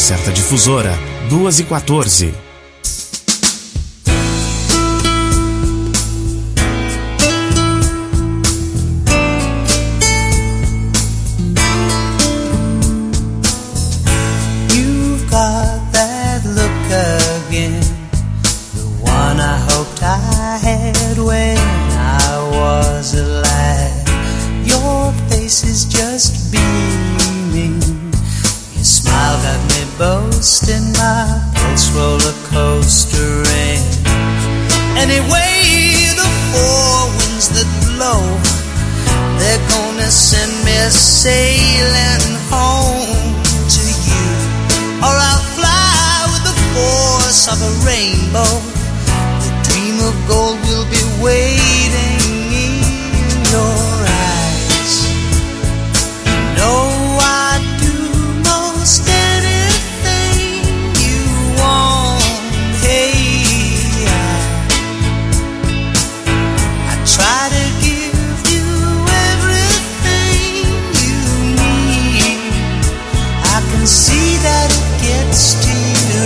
certa difusora, 2h14. Sailing home to you, or I'll fly with the force of a rainbow. The dream of gold will be waiting in your eyes. You know I'd do most anything you want. Hey, I try to give you everything you need. I can see that it gets to you.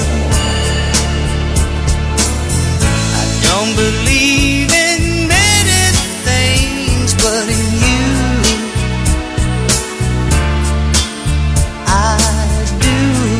I don't believe in many things, but in you I do.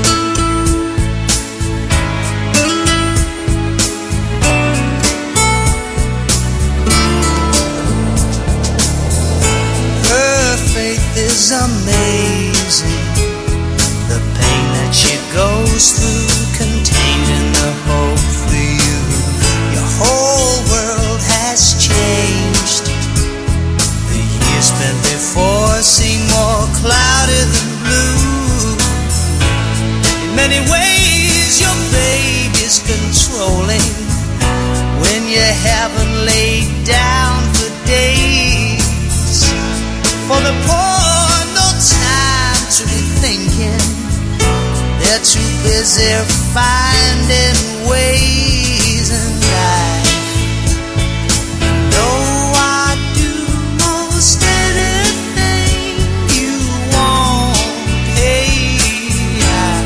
Her faith is amazing. The pain that she goes through, contained in the hope for you. Your whole world has changed. The years spent before seem more cloudy than blue. In many ways your baby's controlling when you haven't laid down for days. For the poor, no time to be thinking. They're too busy finding ways, and I know I'd do most anything you want. Hey, I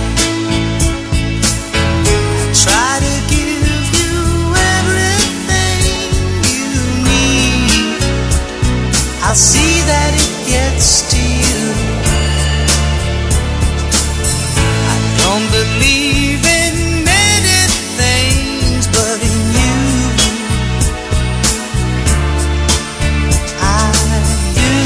try to give you everything you need. I'll see that it gets to you. Don't believe in many things, but in you I do.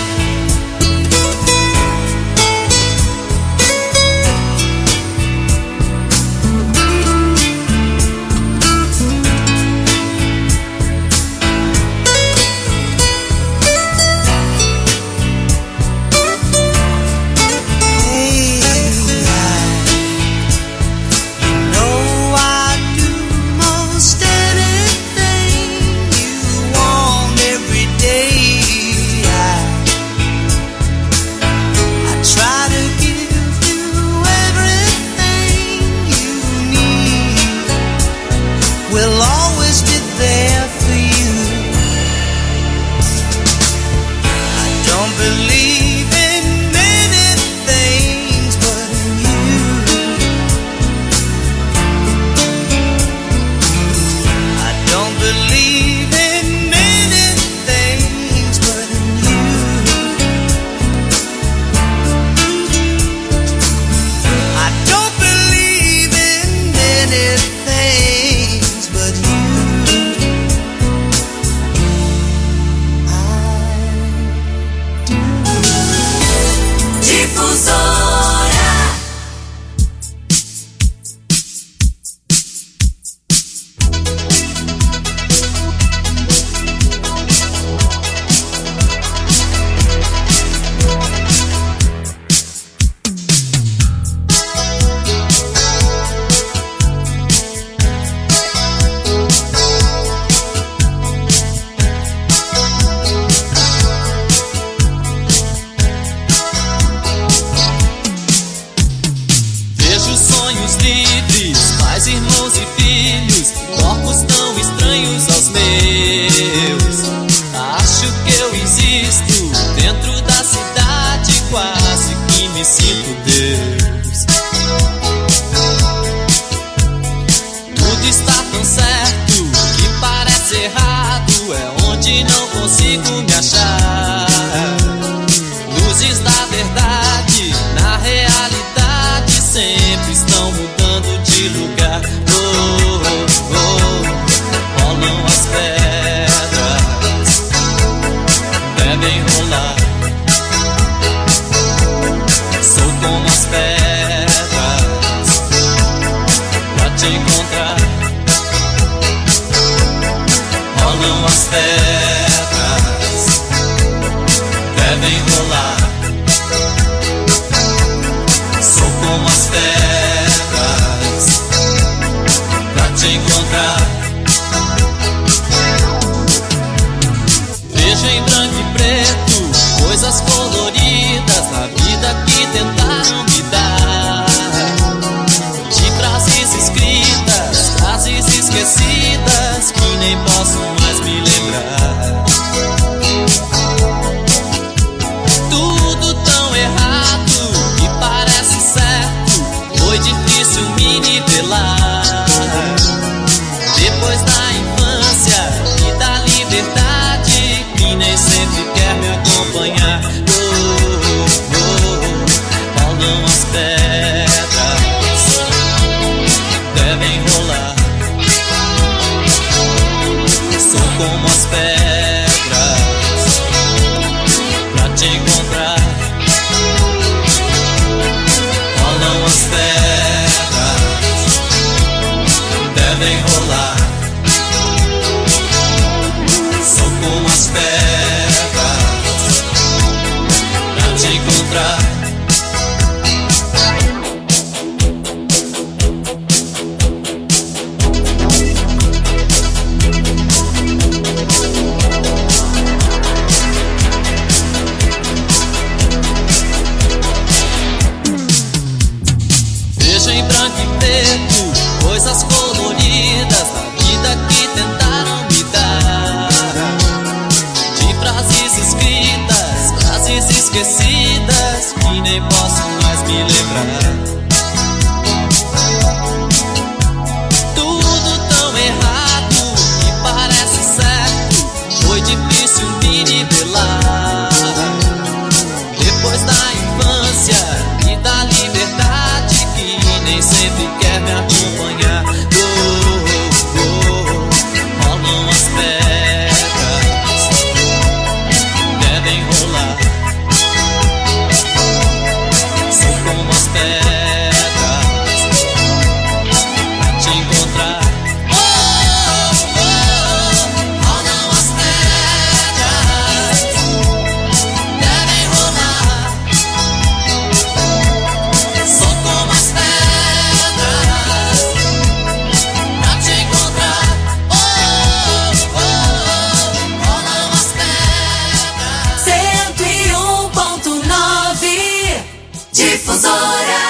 We'll always be there for you. I don't believe in many things, but in you I don't believe in many things, but in you I don't believe in many things, but you me sinto Deus. te encontrar. Rolam as pedras, devem rolar. Sou como as pedras pra te encontrar. Vejo em branco e preto coisas coloridas na vida que tentaram me dar. De frases escritas, frases esquecidas que nem posso mais me lembrar. Tudo tão errado que parece certo, foi difícil me nivelar. Depois da infância e da liberdade que nem sempre quer me acompanhar. Rolam as pedras, devem rolar. Sou como as pedras pra te encontrar. Rolam as pedras, devem rolar. Sou como as pedras pra te encontrar. Vejo em branco e preto coisas coloridas na vida que tentaram me dar. De frases escritas, frases esquecidas que nem posso mais me lembrar. Tudo tão errado que parece certo, foi difícil me nivelar. Depois da infância e da liberdade que nem sempre quer me acompanhar. Rolam as pedras, devem rolar. Sou como as pedras pra te encontrar. Rolam as pedras, devem rolar. Sou como as pedras pra te encontrar. Rolam as pedras. 101.9 Difusora.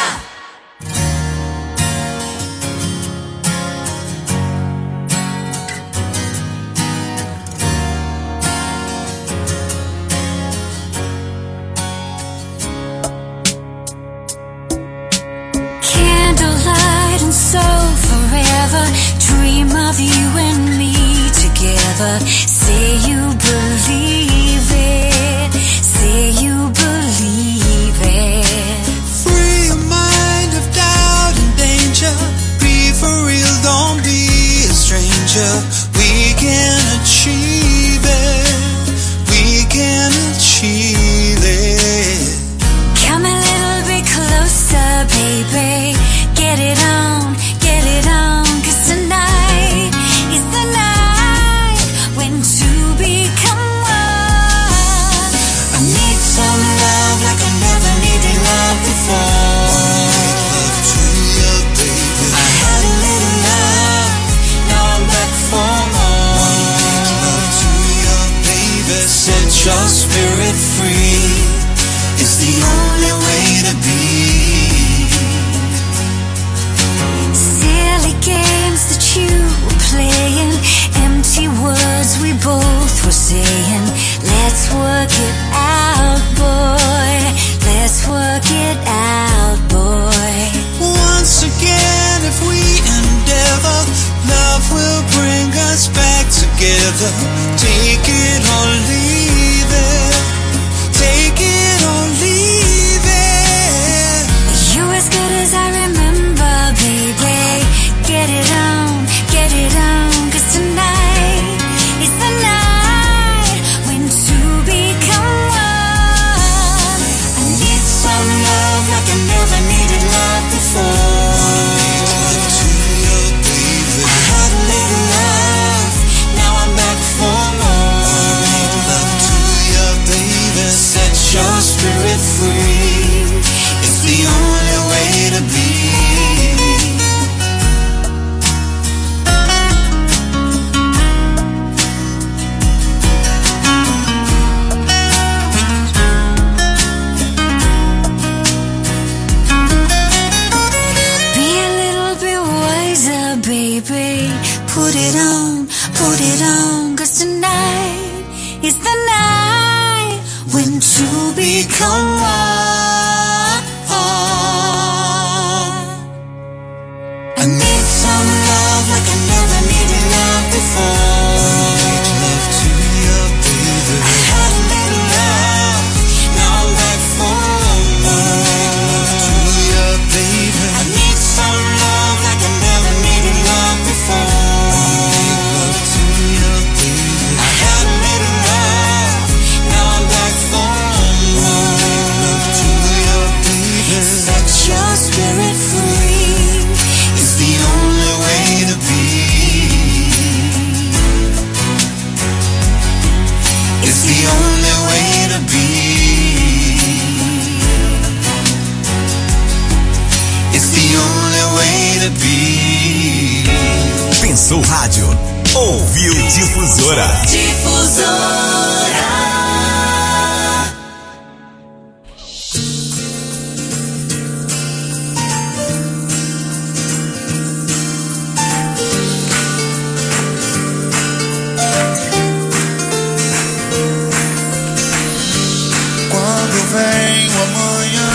Candlelight and so forever, dream of you and me together. Say you believe it, say you believe it. Free your mind of doubt and danger. Be for real, don't be a stranger. We can achieve it. We can achieve it. Come a little bit closer, baby. Get it on, 'cause tonight is the night when two become one. I need some love like I never needed love before. Love to you, baby. I had a little love, now I'm back for more. Love to you, baby. Set your spirit free. It's the only way to be. Silly games that you were playing, empty words we both were saying. Let's work it out, boy. Let's work it out, boy. Once again, if we endeavor, love will bring us back together. Take it or leave it. Take it or leave it. You're as good as I remember, baby. Get it on, 'cause tonight is the night when two become one. I need some love like I never needed love before. Love to you, Começou o rádio. Ouviu Difusora. Difusora. Quando vem o amanhã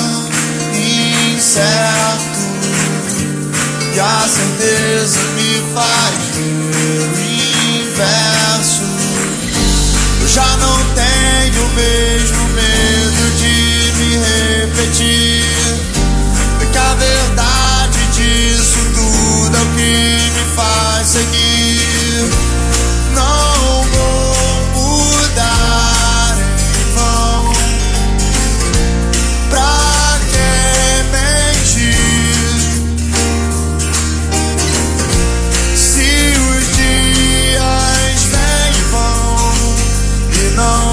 incerto e a certeza me faz ver o inverso, eu já não tenho o mesmo medo de me repetir, porque a verdade disso tudo é o que me faz seguir. Não vou mudar em vão. Pra que mentir se os dias vêm e vão e não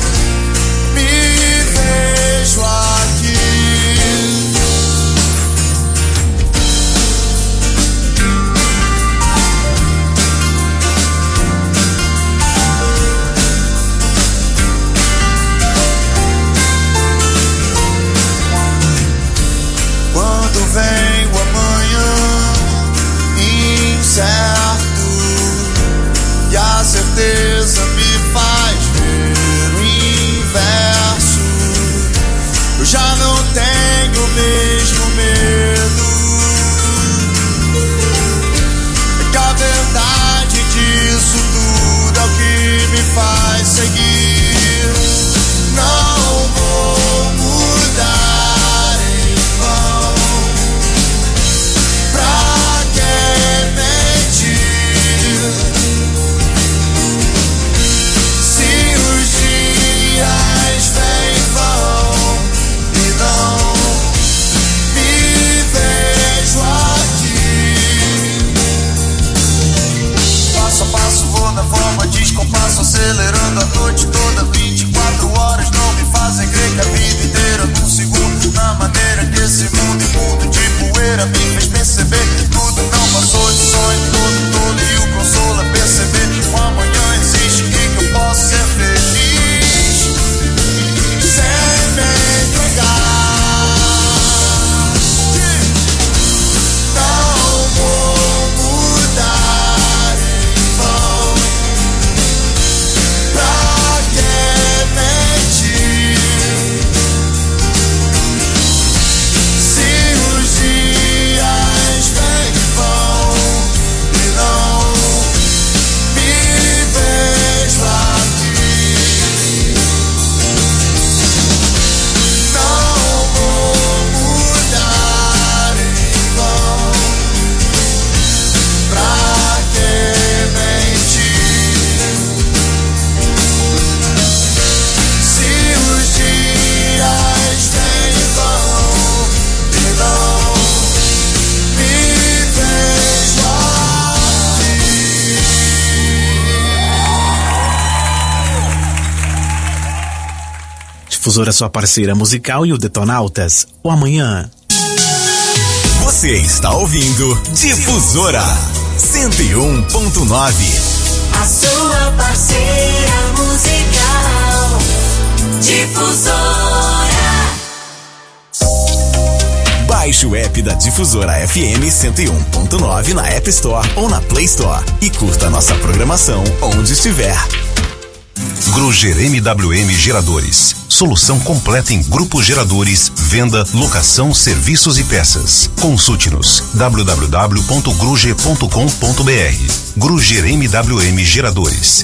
me vejo aqui? Quando vem o amanhã incerto e a certeza me faz ver o inverso, eu já não tenho o mesmo medo, é que a verdade disso tudo é o que me faz seguir. Não vou mudar em vão. Pra que mentir se os dias vêm e vão e não me vejo aqui? Passo a passo vou na forma de descompasso, acelerando a noite toda. 24 horas não me fazem crer que a vida inteira num segundo, na maneira que esse mundo imundo de poeira me fez perceber. Tudo não passou de sonho, todo e o consolo é perceber que o amanhã existe e que eu posso ser feliz sem me entregar. Não vou mudar em vão. Pra que mentir se os dias vêm e vão e não me vejo aqui? Não vou mudar em vão. Pra que mentir se os dias vêm e vão e não me vejo aqui? Difusora, sua parceira musical, e o Detonautas, o amanhã. Você está ouvindo Difusora 101.9. A sua parceira musical. Difusora. Baixe o app da Difusora FM 101.9 na App Store ou na Play Store e curta a nossa programação onde estiver. Gruger MWM Geradores. Solução completa em grupos geradores, venda, locação, serviços e peças. Consulte-nos www.gruger.com.br. Gruger MWM Geradores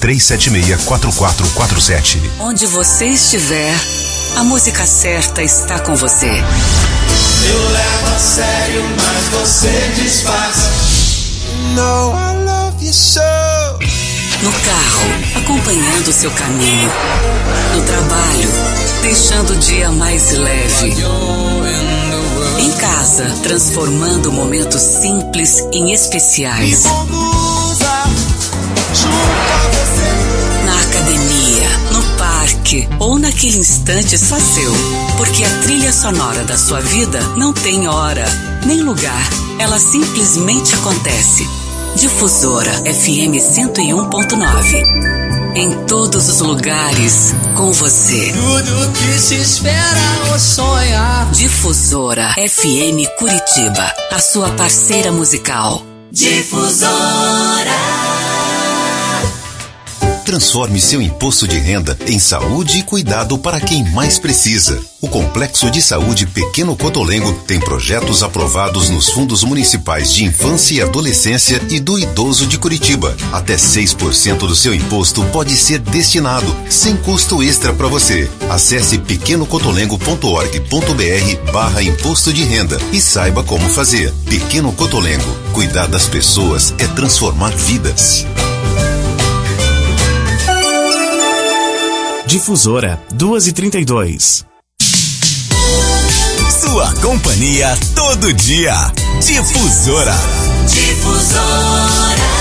3376-4447. Onde você estiver, a música certa está com você. Eu levo a sério, mas você disfarça. No, I love you so. No carro, acompanhando seu caminho. No trabalho, deixando o dia mais leve. Em casa, transformando momentos simples em especiais. Na academia, no parque ou naquele instante só seu. Porque a trilha sonora da sua vida não tem hora, nem lugar. Ela simplesmente acontece. Difusora FM 101.9. Em todos os lugares, com você. Tudo que se espera ou sonha. Difusora FM Curitiba, a sua parceira musical. Difusora. Transforme seu imposto de renda em saúde e cuidado para quem mais precisa. O Complexo de Saúde Pequeno Cotolengo tem projetos aprovados nos fundos municipais de infância e adolescência e do idoso de Curitiba. Até 6% do seu imposto pode ser destinado, sem custo extra para você. Acesse pequenocotolengo.org.br/imposto de renda e saiba como fazer. Pequeno Cotolengo. Cuidar das pessoas é transformar vidas. Difusora 2h32. Sua companhia todo dia. Difusora. Difusora.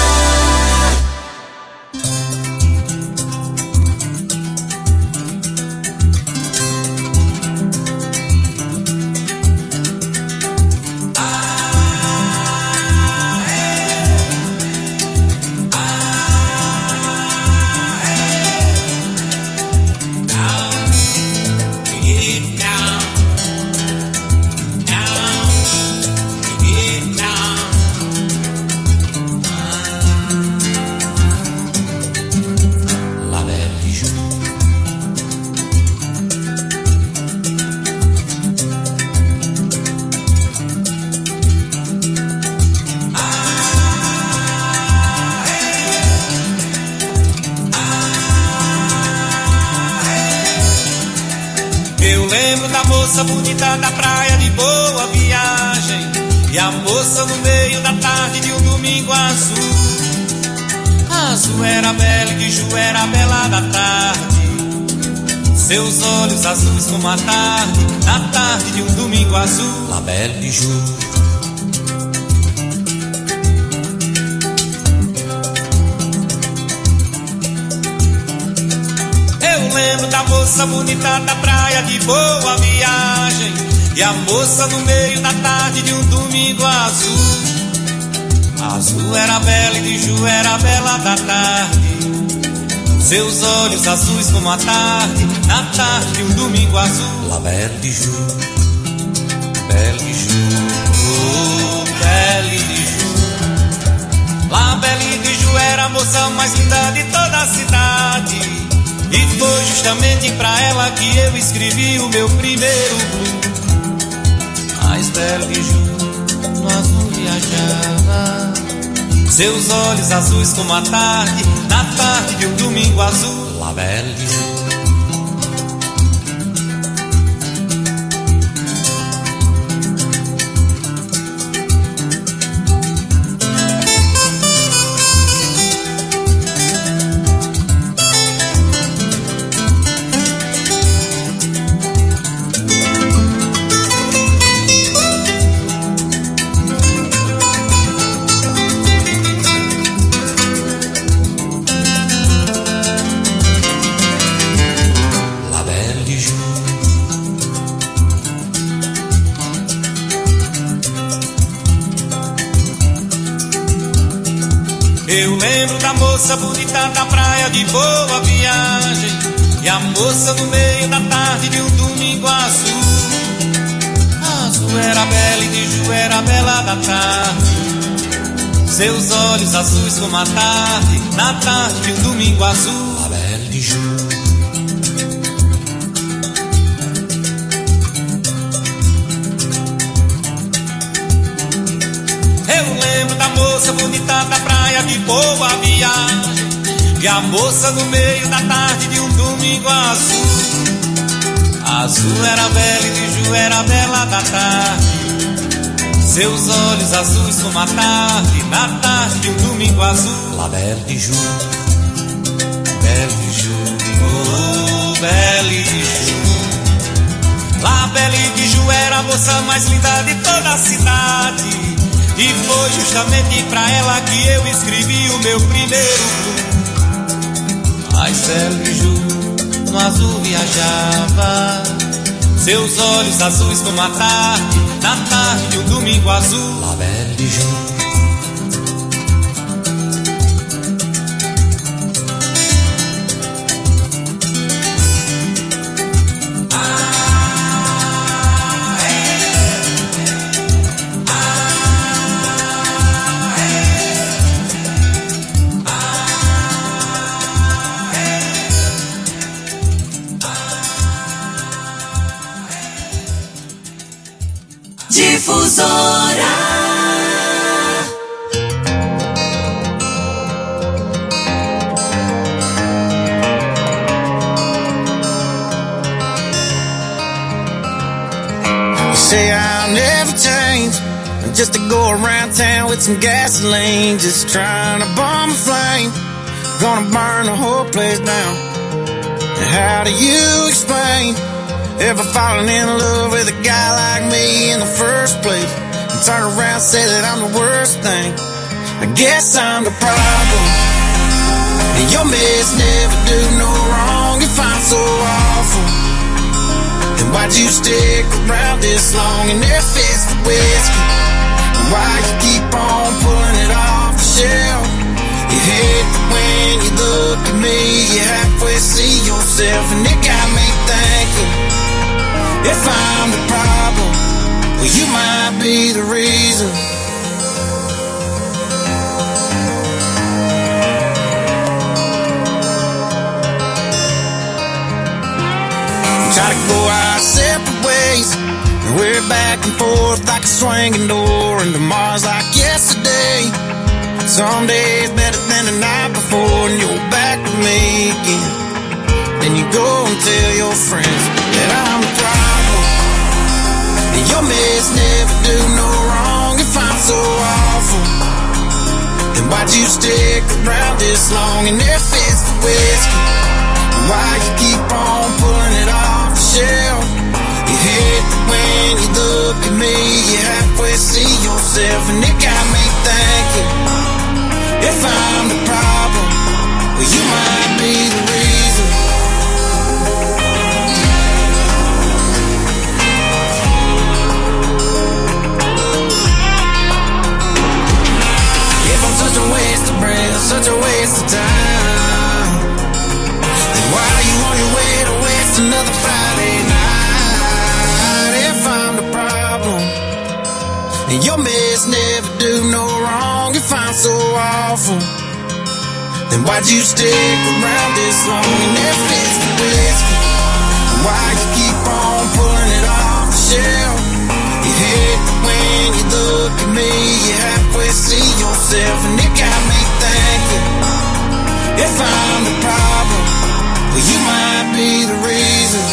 Moça bonita da praia de Boa Viagem, e a moça no meio da tarde de um domingo azul. Azul era bela e de Ju era bela da tarde, seus olhos azuis como a tarde, na tarde de um domingo azul. La Belle de Ju. Eu lembro da moça bonita da praia de Boa Viagem, e a moça no meio da tarde de um domingo azul. Azul era bela e de Ju era bela da tarde, seus olhos azuis como a tarde, na tarde de um domingo azul. La Belle de Ju, Belle de Ju, oh, Belle de Ju. La Belle de Ju era a moça mais linda de toda a cidade, e foi justamente pra ela que eu escrevi o meu primeiro blues. Mas Belle de Ju no azul viajava, seus olhos azuis como a tarde, na tarde de um domingo azul. La Belle de Ju. Eu lembro da moça bonita da praia de Boa Viagem, e a moça no meio da tarde de um domingo azul. Azul era bela e de Ju era bela da tarde, seus olhos azuis como a tarde, na tarde de um domingo azul. La Belle de Ju. Eu lembro da moça bonita da praia de Boa Viagem, e a moça no meio da tarde de um domingo azul. Azul era bela e de Ju era bela da tarde, seus olhos azuis como a tarde, na tarde de um domingo azul. La Belle de Ju, Belle de Ju, oh, Belle de Ju. La Belle de Ju era a moça mais linda de toda a cidade, e foi justamente pra ela que eu escrevi o meu primeiro blues. Mas Belle de Ju no azul viajava, seus olhos azuis como a tarde, na tarde de um domingo azul. La Belle de Ju, Difusora. You say I'll never change, just to go around town with some gasoline, just trying to bomb a flame, gonna burn the whole place down. And how do you explain ever falling in love with a guy like me in the first place, and turn around and say that I'm the worst thing? I guess I'm the problem, and your mess never do no wrong. If I'm so awful, then why'd you stick around this long in their fist of whiskey? And why you keep on pulling it off the shelf? You hate that when you look at me, you halfway see yourself, and it got me thinking, if I'm the problem, well, you might be the reason. Try to go our separate ways, and we're back and forth like a swinging door, and tomorrow's like yesterday. Some days better than the night before, and you're back with me again. Then you go and tell your friends that I'm the problem, and your mess never do no wrong. If I'm so awful, then why'd you stick around this long in their fist of whiskey? And why you keep on pulling it off the shelf? You hate that when you look at me, you halfway see yourself, and it got me thinking, if I'm the problem, well, you might be the reason. If I'm such a waste of breath, such a waste of time, then why are you on your way to waste another Friday night? If I'm the problem, and your mess never do no wrong. If I'm so awful, then why'd you stick around this long in that fist of whiskey? And why you keep on pulling it off the shelf? You hate that when you look at me, you halfway see yourself, and it got me thinking, if I'm the problem, well, you might be the reason.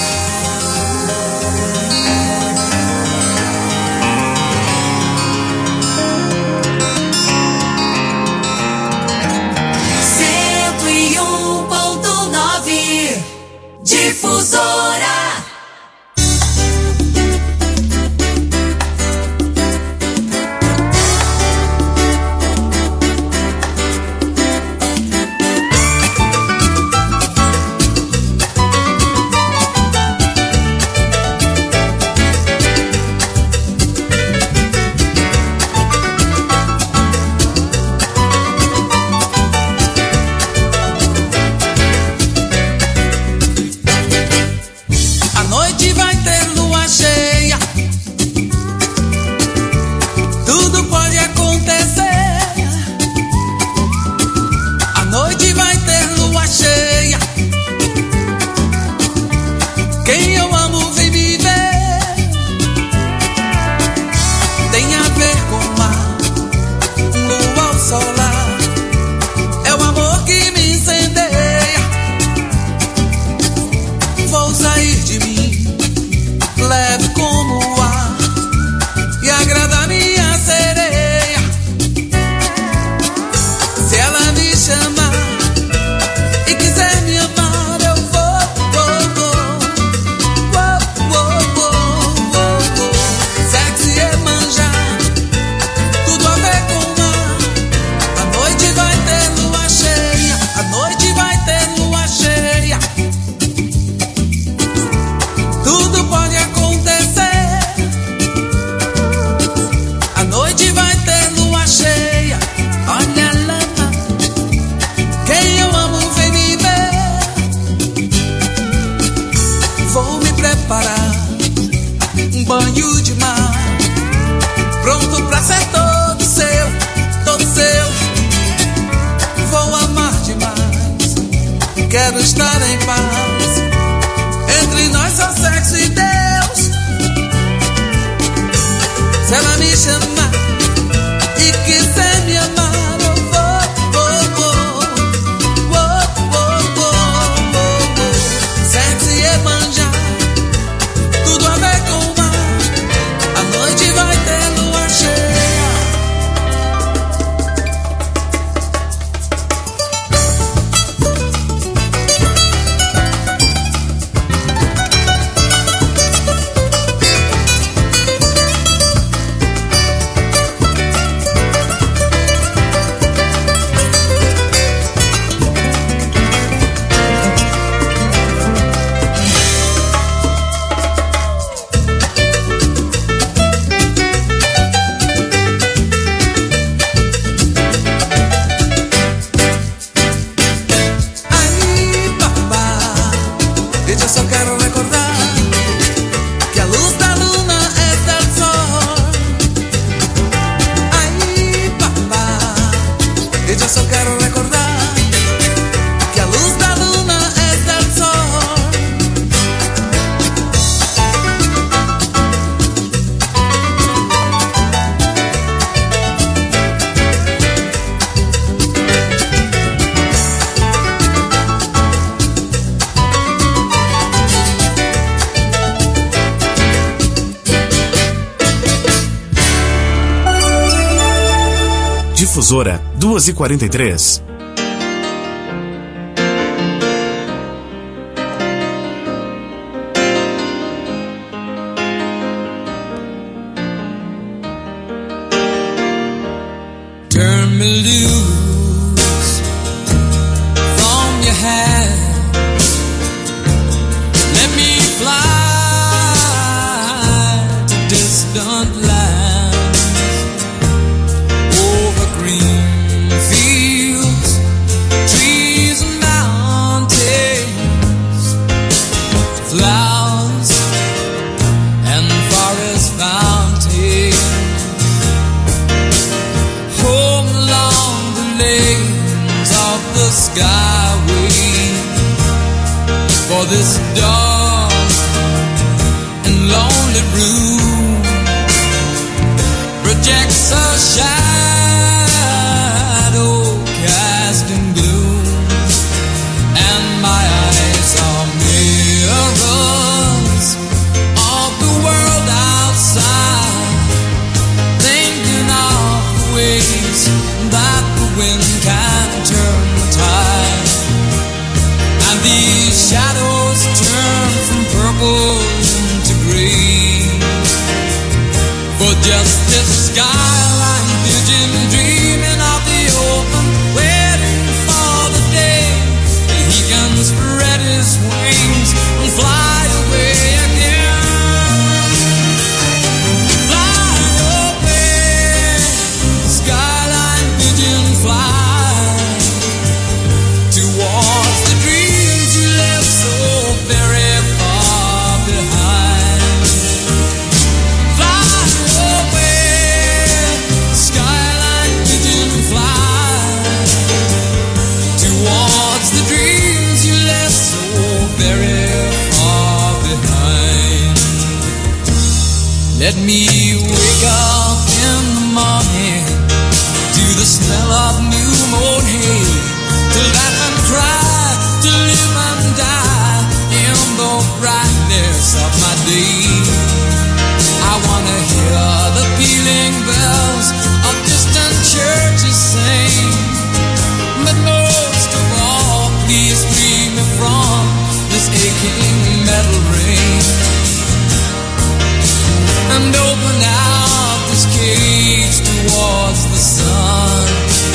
Difusora. banho de mar, pronto pra ser todo seu, todo seu. Vou amar demais, quero estar em paz. Entre nós só sexo e Deus. Se ela me chamar e quiser me amar, eu vou. Sexy é manjar, tudo a ver com o mar. A noite vai ter lua cheia. Difusora 2h43. Turn me loose from your hand. Let me fly to distant lands, over green fields, trees and mountains, flowers and forest fountains. Home along the lanes of the skyway, for this dark and lonely room projects a shadow casting gloom, and my eyes are mirrors of the world outside, thinking of the ways that the wind can turn the tide, and these shadows turn from purple into green, for just this skyline vision, dreaming of the open, waiting for the day that he can spread his wings and fly away again. Fly away, skyline vision, fly towards the dreams you left so very far behind. Fly away, skyline vision, fly towards the dreams you left so very far behind. Let me wake up in the morning to the smell of new mown hay, to laugh and cry, to live and die in the brightness of my day. I wanna hear the pealing bells of distant churches sing, but most of all, please free me from this aching metal ring, and open out this cage towards the sun.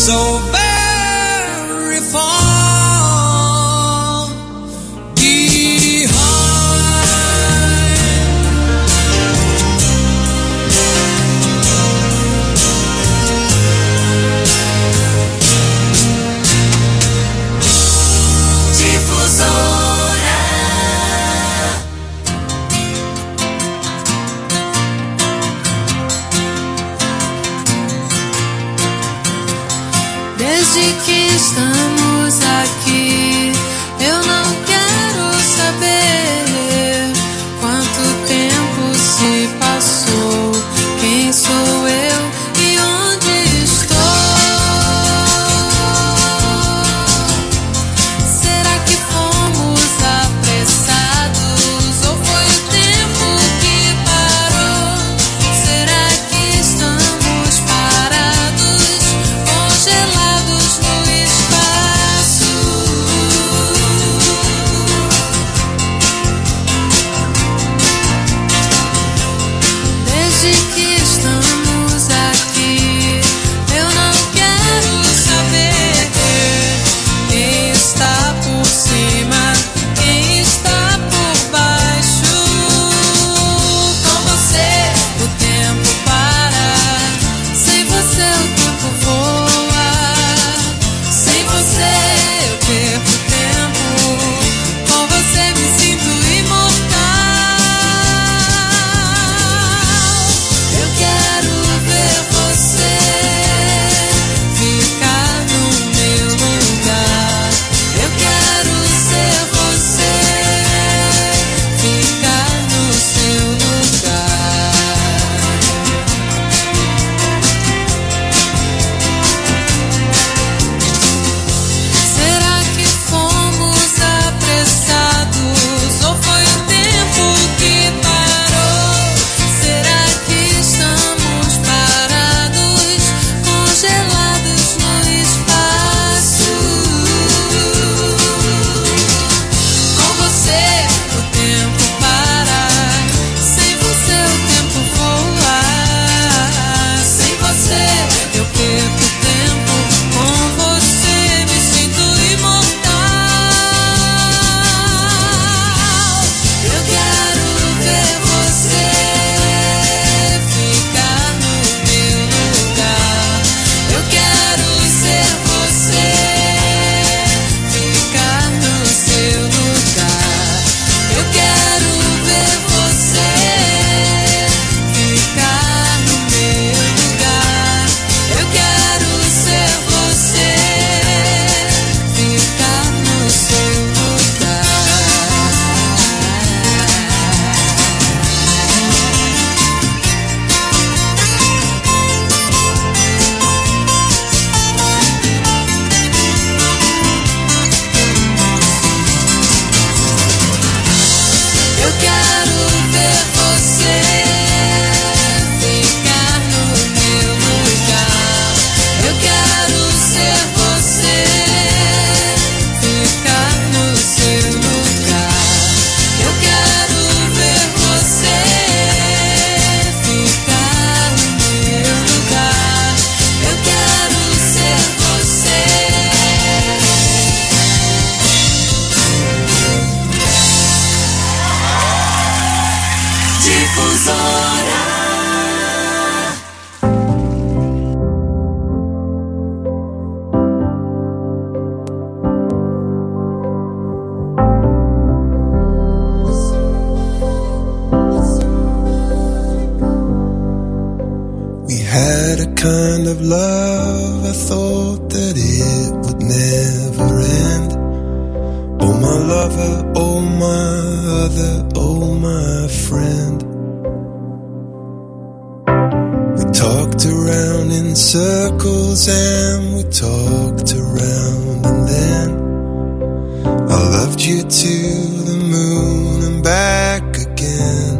so very far Desde que estamos aqui, eu não quero saber quanto tempo se passou, quem sou eu e onde estou. Será que fomos apressados ou foi o tempo que parou? Será que estamos parados, congelados no espaço? Desde que estamos aqui, eu não quero saber quem está por cima, quem está por baixo. Com você o tempo para, sem você o tempo voa. Sem você eu perco tempo, com você me sinto imortal. Eu quero ver você ficar no meu lugar. Eu quero ser você ficar no seu lugar. Será que fomos apressados ou foi o tempo que parou? Será que estamos parados, congelados no espaço? Com você o tempo para, sem você o tempo voa. Sem você eu perco tempo, com você me sinto imortal. Eu quero ver você ficar no meu lugar. Eu quero ser você ficar no seu lugar. Eu quero ver você ficar no meu lugar. Eu quero ser você ficar no seu lugar. Eu quero ver você ficar no meu lugar. Eu quero ser você ficar no seu lugar. Eu quero ver você ficar no meu lugar. Eu quero ser você. Difusora. We had a kind of love, I thought that it would never end. Oh my lover, oh my other, oh my friend. We talked around in circles and we talked around, and then I loved you to the moon and back again.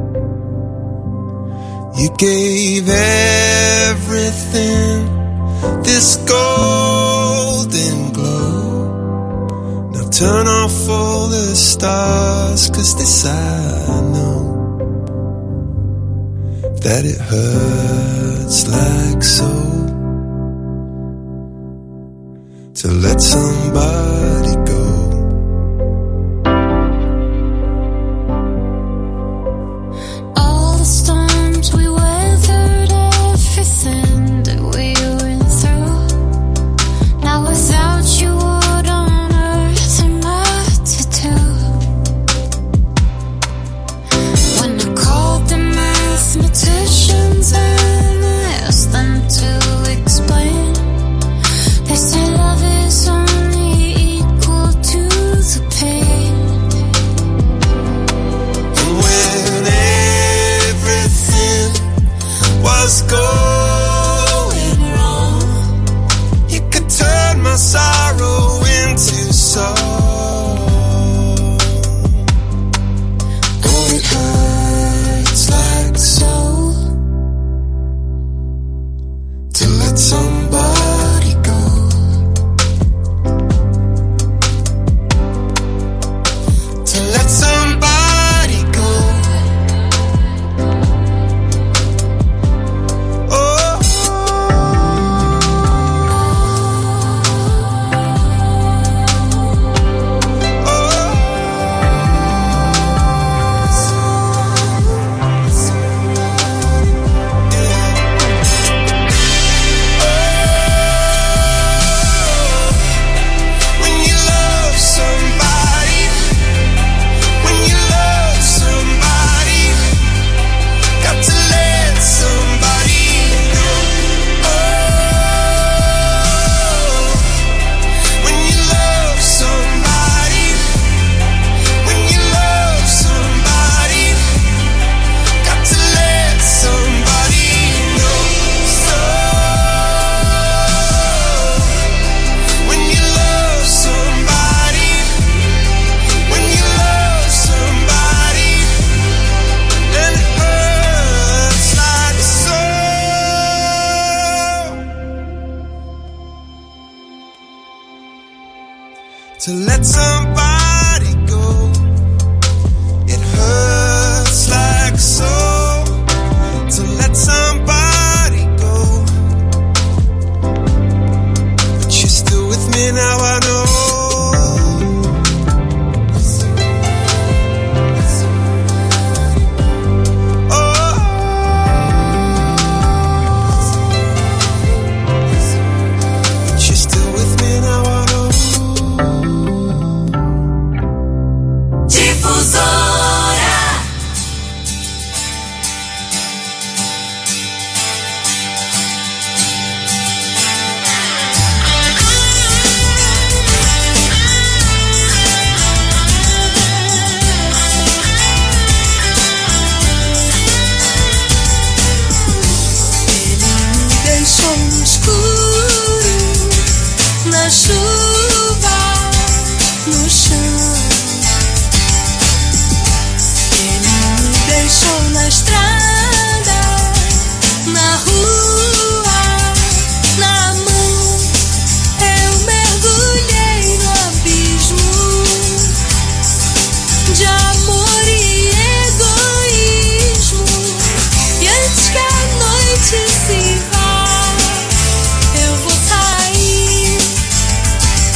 You gave everything this golden glow. Now turn off all the stars, 'cause this I know, that it hurts like so. to let somebody go. All the storms we weathered, everything that we went through. Now without you, what on earth am I to do? When I called the mathematicians and asked them to explain, they say love is only equal to the pain. And when everything was going wrong, you could turn my sorrow into song. Oh, it hurts like so to let somebody go. to let somebody go. Oh, when you love somebody, when you love somebody, got to let somebody know. Oh, when you love somebody, when you love somebody, got to let somebody know. So when you love somebody, when you love somebody, and it hurts like so to let somebody go, it hurts like so to let somebody go, but you're still with me now, I know. But you're still with me now, I know. Difusora. Ele me deixou no escuro, na chuva, no chão. Ele me deixou na estrada, na rua, na mão. Eu mergulhei no abismo de amor e egoísmo. E antes que a noite se vá, eu vou sair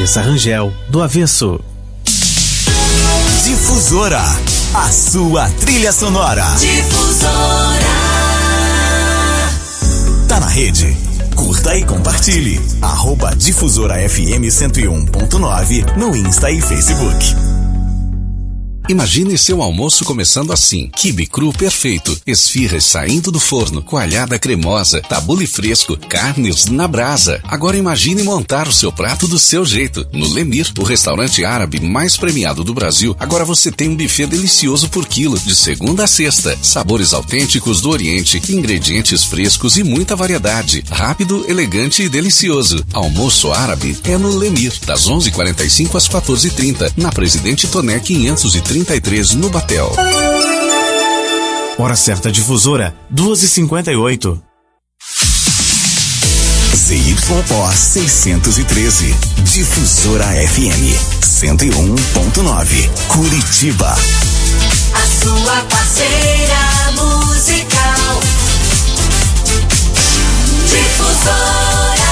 Andressa Rangel, do Avesso. Difusora, a sua trilha sonora. Difusora. Tá na rede? Curta e compartilhe. @Difusora FM 101.9 no Insta e Facebook. Imagine seu almoço começando assim: quibe cru perfeito, esfirras saindo do forno, coalhada cremosa, tabule fresco, carnes na brasa. Agora imagine montar o seu prato do seu jeito. No Lemir, o restaurante árabe mais premiado do Brasil, agora você tem um buffet delicioso por quilo, de segunda a sexta. Sabores autênticos do Oriente, ingredientes frescos e muita variedade. Rápido, elegante e delicioso. Almoço árabe é no Lemir, das 11h45 às 14h30, na Presidente Toné 533, no Batel. Hora certa Difusora, 2h58. ZYO 613, Difusora FM 101.9, Curitiba. A sua parceira musical. Difusora.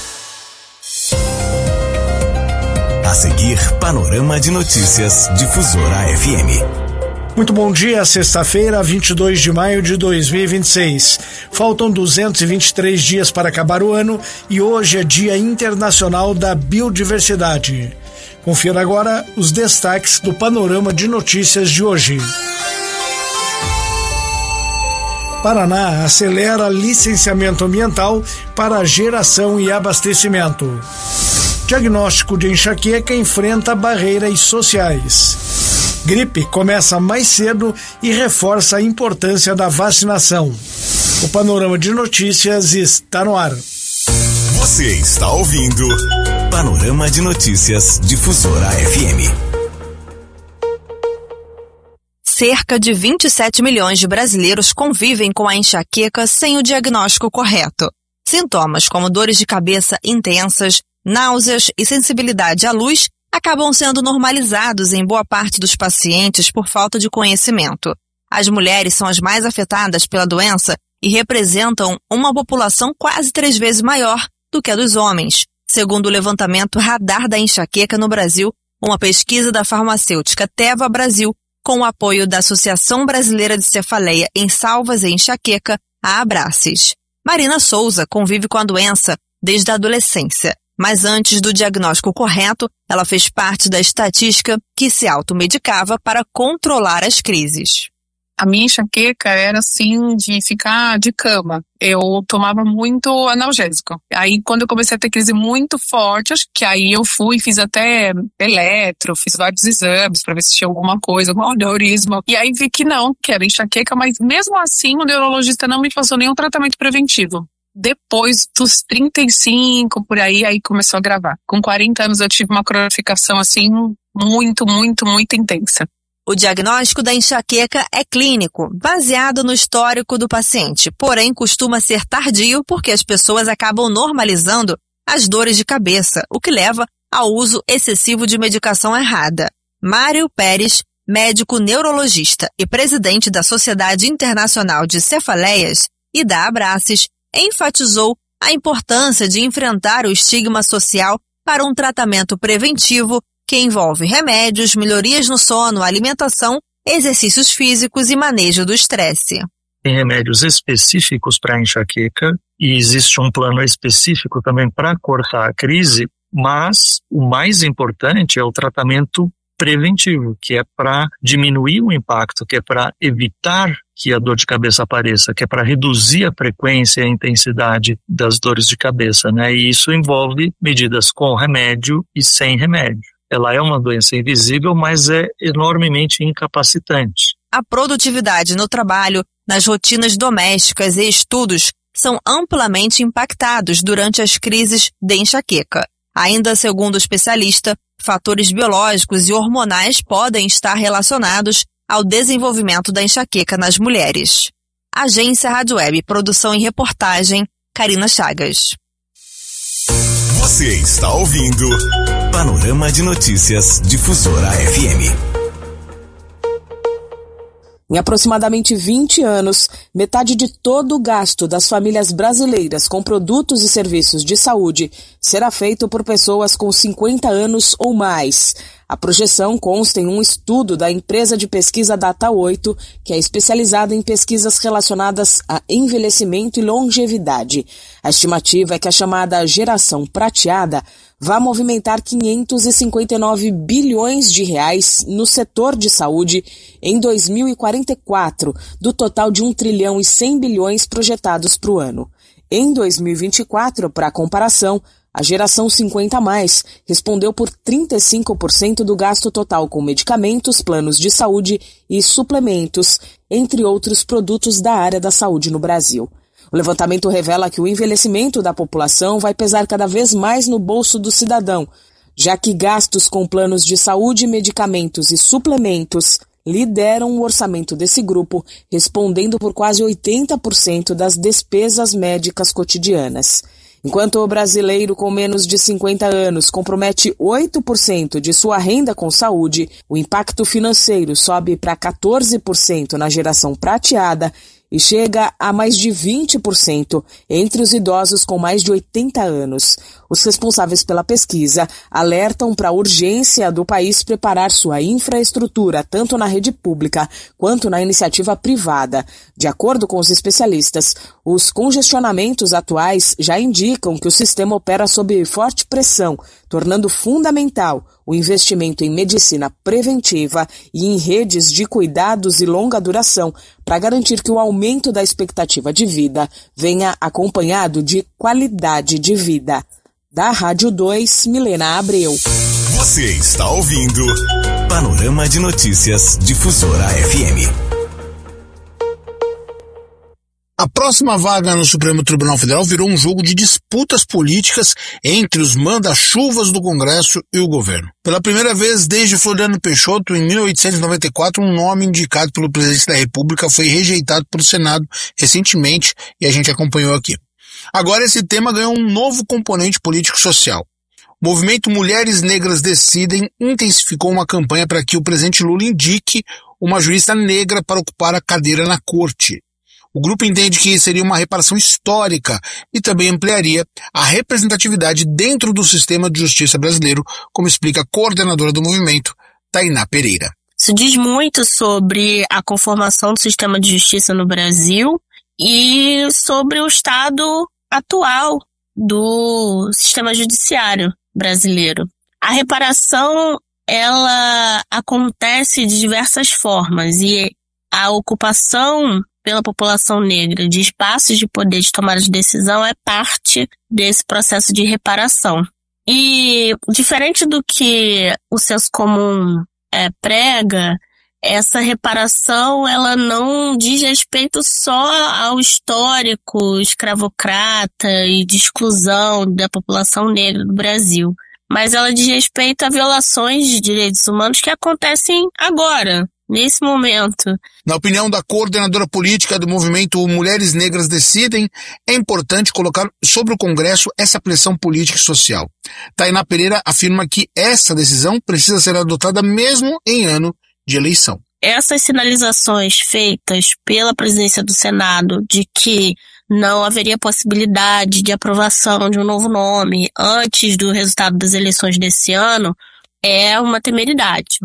A seguir, Panorama de Notícias, Difusora FM. Muito bom dia, sexta-feira, 22 de maio de 2026. Faltam 223 dias para acabar o ano e hoje é Dia Internacional da Biodiversidade. Confira agora os destaques do Panorama de Notícias de hoje. Paraná acelera licenciamento ambiental para geração e abastecimento. Diagnóstico de enxaqueca enfrenta barreiras sociais. Gripe começa mais cedo e reforça a importância da vacinação. O Panorama de Notícias está no ar. Você está ouvindo Panorama de Notícias, Difusora FM. Cerca de 27 milhões de brasileiros convivem com a enxaqueca sem o diagnóstico correto. Sintomas como dores de cabeça intensas, náuseas e sensibilidade à luz acabam sendo normalizados em boa parte dos pacientes por falta de conhecimento. As mulheres são as mais afetadas pela doença e representam uma população quase 3 vezes maior do que a dos homens, segundo o levantamento Radar da Enxaqueca no Brasil, uma pesquisa da farmacêutica Teva Brasil, com o apoio da Associação Brasileira de Cefaleia em Salvas e Enxaqueca, a Abraces. Marina Souza convive com a doença desde a adolescência. Mas antes do diagnóstico correto, ela fez parte da estatística que se automedicava para controlar as crises. A minha enxaqueca era assim de ficar de cama. Eu tomava muito analgésico. Aí quando eu comecei a ter crise muito forte, acho que aí eu fui, fiz até eletro, fiz vários exames para ver se tinha alguma coisa, algum aneurisma. E aí vi que não, que era enxaqueca, mas mesmo assim o neurologista não me passou nenhum tratamento preventivo. Depois dos 35, por aí começou a agravar. Com 40 anos eu tive uma cronificação assim muito intensa. O diagnóstico da enxaqueca é clínico, baseado no histórico do paciente, porém costuma ser tardio porque as pessoas acabam normalizando as dores de cabeça, o que leva ao uso excessivo de medicação errada. Mário Pérez, médico neurologista e presidente da Sociedade Internacional de Cefaleias e da Abraces, enfatizou a importância de enfrentar o estigma social para um tratamento preventivo que envolve remédios, melhorias no sono, alimentação, exercícios físicos e manejo do estresse. Tem remédios específicos para a enxaqueca e existe um plano específico também para cortar a crise, mas o mais importante é o tratamento preventivo, que é para diminuir o impacto, que é para evitar que a dor de cabeça apareça, que é para reduzir a frequência e a intensidade das dores de cabeça, né? E isso envolve medidas com remédio e sem remédio. Ela é uma doença invisível, mas é enormemente incapacitante. A produtividade no trabalho, nas rotinas domésticas e estudos são amplamente impactados durante as crises de enxaqueca. Ainda segundo o especialista, fatores biológicos e hormonais podem estar relacionados ao desenvolvimento da enxaqueca nas mulheres. Agência Rádio Web, produção e reportagem, Karina Chagas. Você está ouvindo Panorama de Notícias, Difusora FM. Em aproximadamente 20 anos, metade de todo o gasto das famílias brasileiras com produtos e serviços de saúde será feito por pessoas com 50 anos ou mais. A projeção consta em um estudo da empresa de pesquisa Data8, que é especializada em pesquisas relacionadas a envelhecimento e longevidade. A estimativa é que a chamada geração prateada vai movimentar 559 bilhões de reais no setor de saúde em 2044, do total de 1 trilhão e 100 bilhões projetados para o ano. Em 2024, para comparação, a geração 50+, respondeu por 35% do gasto total com medicamentos, planos de saúde e suplementos, entre outros produtos da área da saúde no Brasil. O levantamento revela que o envelhecimento da população vai pesar cada vez mais no bolso do cidadão, já que gastos com planos de saúde, medicamentos e suplementos lideram o orçamento desse grupo, respondendo por quase 80% das despesas médicas cotidianas. Enquanto o brasileiro com menos de 50 anos compromete 8% de sua renda com saúde, o impacto financeiro sobe para 14% na geração prateada e chega a mais de 20% entre os idosos com mais de 80 anos. Os responsáveis pela pesquisa alertam para a urgência do país preparar sua infraestrutura, tanto na rede pública quanto na iniciativa privada. De acordo com os especialistas, os congestionamentos atuais já indicam que o sistema opera sob forte pressão, tornando fundamental o investimento em medicina preventiva e em redes de cuidados e longa duração para garantir que o aumento da expectativa de vida venha acompanhado de qualidade de vida. Da Rádio 2, Milena Abreu. Você está ouvindo Panorama de Notícias Difusora FM. A próxima vaga no Supremo Tribunal Federal virou um jogo de disputas políticas entre os manda-chuvas do Congresso e o governo. Pela primeira vez desde Floriano Peixoto, em 1894, um nome indicado pelo presidente da República foi rejeitado pelo Senado recentemente e a gente acompanhou aqui. Agora esse tema ganhou um novo componente político-social. O movimento Mulheres Negras Decidem intensificou uma campanha para que o presidente Lula indique uma jurista negra para ocupar a cadeira na corte. O grupo entende que seria uma reparação histórica e também ampliaria a representatividade dentro do sistema de justiça brasileiro, como explica a coordenadora do movimento, Tainá Pereira. Isso diz muito sobre a conformação do sistema de justiça no Brasil e sobre o estado atual do sistema judiciário brasileiro. A reparação, ela acontece de diversas formas e a ocupação pela população negra de espaços de poder de tomada de decisão é parte desse processo de reparação. E diferente do que o senso comum prega, essa reparação ela não diz respeito só ao histórico escravocrata e de exclusão da população negra do Brasil, mas ela diz respeito a violações de direitos humanos que acontecem agora, nesse momento. Na opinião da coordenadora política do movimento Mulheres Negras Decidem, é importante colocar sobre o Congresso essa pressão política e social. Tainá Pereira afirma que essa decisão precisa ser adotada mesmo em ano de eleição. Essas sinalizações feitas pela presidência do Senado de que não haveria possibilidade de aprovação de um novo nome antes do resultado das eleições desse ano é uma temeridade.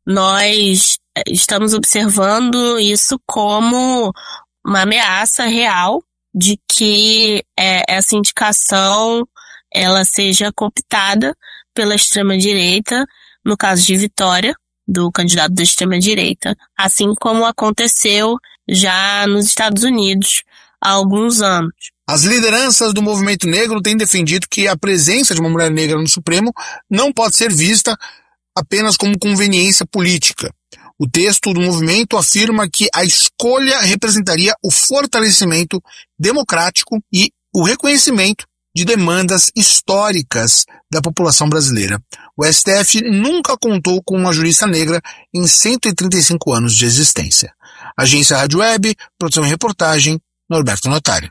Nós estamos observando isso como uma ameaça real de que essa indicação ela seja cooptada pela extrema-direita, no caso de Vitória, do candidato da extrema-direita, assim como aconteceu já nos Estados Unidos há alguns anos. As lideranças do movimento negro têm defendido que a presença de uma mulher negra no Supremo não pode ser vista apenas como conveniência política. O texto do movimento afirma que a escolha representaria o fortalecimento democrático e o reconhecimento de demandas históricas da população brasileira. O STF nunca contou com uma jurista negra em 135 anos de existência. Agência Rádio Web, produção e reportagem, Norberto Notário.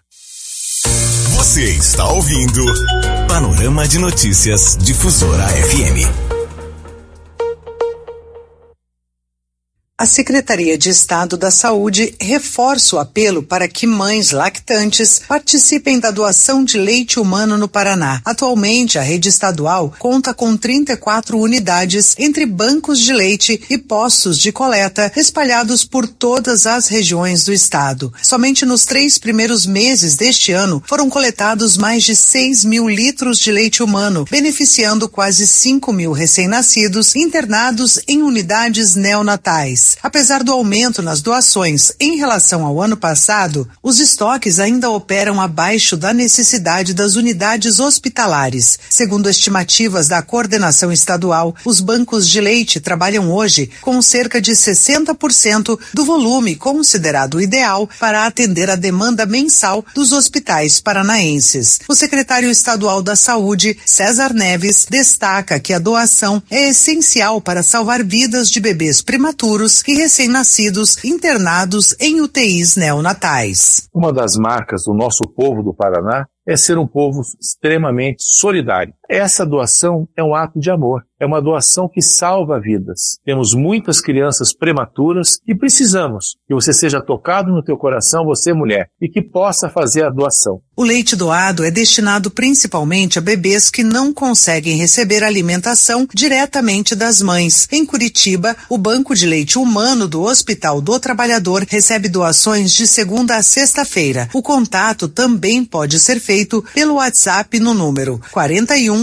Você está ouvindo Panorama de Notícias Difusora FM. A Secretaria de Estado da Saúde reforça o apelo para que mães lactantes participem da doação de leite humano no Paraná. Atualmente, a rede estadual conta com 34 unidades entre bancos de leite e postos de coleta espalhados por todas as regiões do estado. Somente nos 3 primeiros meses deste ano foram coletados mais de 6 mil litros de leite humano, beneficiando quase 5 mil recém-nascidos internados em unidades neonatais. Apesar do aumento nas doações em relação ao ano passado, os estoques ainda operam abaixo da necessidade das unidades hospitalares. Segundo estimativas da coordenação estadual, os bancos de leite trabalham hoje com cerca de 60% do volume considerado ideal para atender a demanda mensal dos hospitais paranaenses. O secretário estadual da Saúde, César Neves, destaca que a doação é essencial para salvar vidas de bebês prematuros e recém-nascidos internados em UTIs neonatais. Uma das marcas do nosso povo do Paraná é ser um povo extremamente solidário. Essa doação é um ato de amor, é uma doação que salva vidas. Temos muitas crianças prematuras e precisamos que você seja tocado no teu coração, você mulher, e que possa fazer a doação. O leite doado é destinado principalmente a bebês que não conseguem receber alimentação diretamente das mães. Em Curitiba, o Banco de Leite Humano do Hospital do Trabalhador recebe doações de segunda a sexta-feira. O contato também pode ser feito pelo WhatsApp no número 41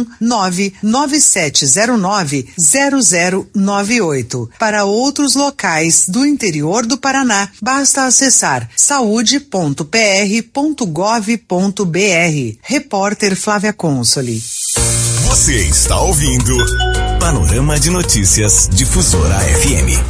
99709 0098. Para outros locais do interior do Paraná, basta acessar saude.pr.gov.br. Repórter Flávia Consoli. Você está ouvindo Panorama de Notícias Difusora FM.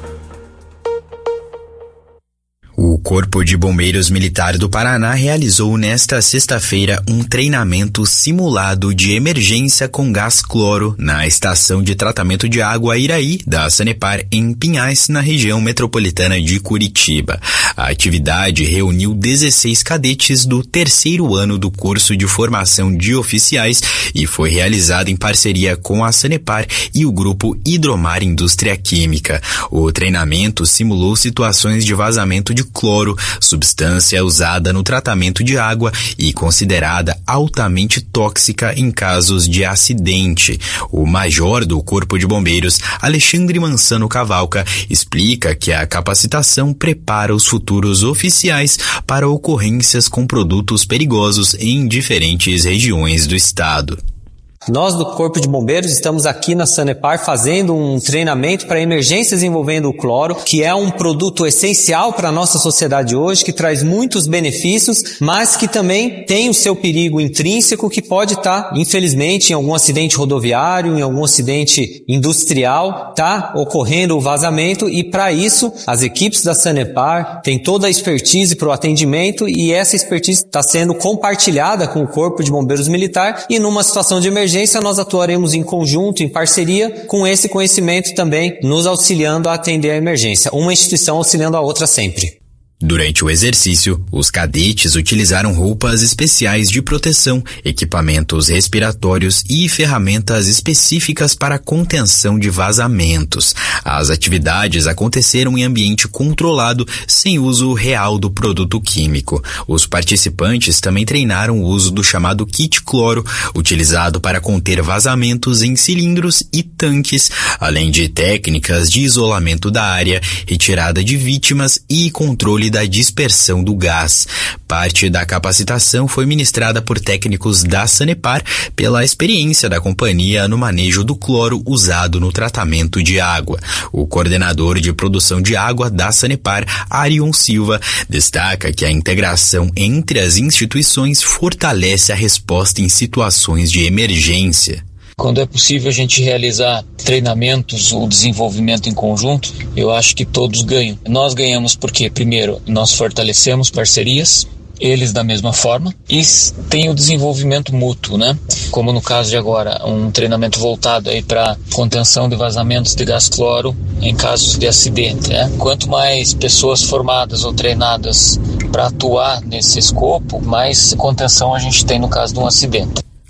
O Corpo de Bombeiros Militar do Paraná realizou nesta sexta-feira um treinamento simulado de emergência com gás cloro na estação de tratamento de água Iraí da Sanepar em Pinhais, na região metropolitana de Curitiba. A atividade reuniu 16 cadetes do 3º ano do curso de formação de oficiais e foi realizada em parceria com a Sanepar e o Grupo Hidromar Indústria Química. O treinamento simulou situações de vazamento de cloro, substância usada no tratamento de água e considerada altamente tóxica em casos de acidente. O major do Corpo de Bombeiros, Alexandre Mansano Cavalca, explica que a capacitação prepara os futuros oficiais para ocorrências com produtos perigosos em diferentes regiões do estado. Nós do Corpo de Bombeiros estamos aqui na Sanepar fazendo um treinamento para emergências envolvendo o cloro, que é um produto essencial para a nossa sociedade hoje, que traz muitos benefícios, mas que também tem o seu perigo intrínseco, que pode estar, infelizmente, em algum acidente rodoviário, em algum acidente industrial, ocorrendo o vazamento, e para isso as equipes da Sanepar têm toda a expertise para o atendimento, e essa expertise está sendo compartilhada com o Corpo de Bombeiros Militar, e numa situação de emergência nós atuaremos em conjunto, em parceria, com esse conhecimento também nos auxiliando a atender a emergência. Uma instituição auxiliando a outra sempre. Durante o exercício, os cadetes utilizaram roupas especiais de proteção, equipamentos respiratórios e ferramentas específicas para contenção de vazamentos. As atividades aconteceram em ambiente controlado, sem uso real do produto químico. Os participantes também treinaram o uso do chamado kit cloro, utilizado para conter vazamentos em cilindros e tanques, além de técnicas de isolamento da área, retirada de vítimas e controle da dispersão do gás. Parte da capacitação foi ministrada por técnicos da Sanepar pela experiência da companhia no manejo do cloro usado no tratamento de água. O coordenador de produção de água da Sanepar, Arion Silva, destaca que a integração entre as instituições fortalece a resposta em situações de emergência. Quando é possível a gente realizar treinamentos ou desenvolvimento em conjunto, eu acho que todos ganham. Nós ganhamos porque, primeiro, nós fortalecemos parcerias, eles da mesma forma, e tem o desenvolvimento mútuo, né? Como no caso de agora, um treinamento voltado aí para contenção de vazamentos de gás cloro em casos de acidente, né? Quanto mais pessoas formadas ou treinadas para atuar nesse escopo, mais contenção a gente tem no caso de um acidente.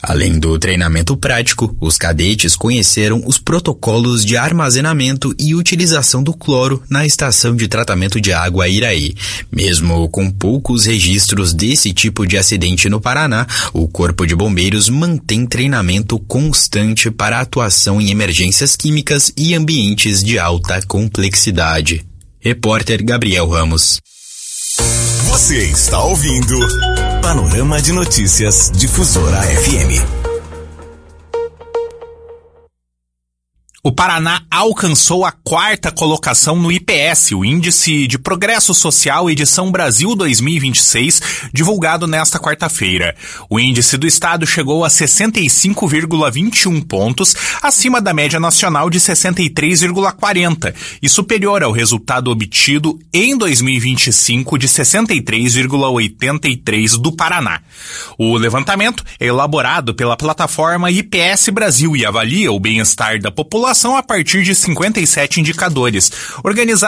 Além do treinamento prático, os cadetes conheceram os protocolos de armazenamento e utilização do cloro na estação de tratamento de água Iraí. Mesmo com poucos registros desse tipo de acidente no Paraná, o Corpo de Bombeiros mantém treinamento constante para atuação em emergências químicas e ambientes de alta complexidade. Repórter Gabriel Ramos. Você está ouvindo Panorama de Notícias Difusora FM. O Paraná alcançou a 4ª colocação no IPS, o Índice de Progresso Social edição Brasil 2026, divulgado nesta quarta-feira. O índice do estado chegou a 65,21 pontos, acima da média nacional de 63,40 e superior ao resultado obtido em 2025 de 63,83 do Paraná. O levantamento é elaborado pela plataforma IPS Brasil e avalia o bem-estar da população a partir de 57 indicadores, organizados